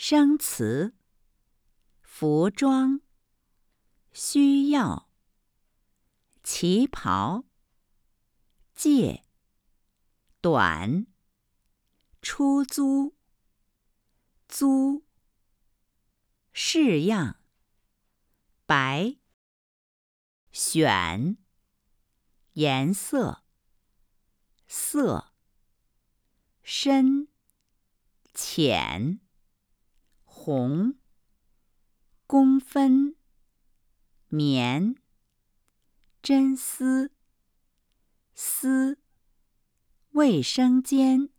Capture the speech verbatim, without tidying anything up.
生词，服装，需要，旗袍，借，短，出租，租，式样，白，选，颜色，色，深，浅，红，公分，棉，真丝，丝，卫生间。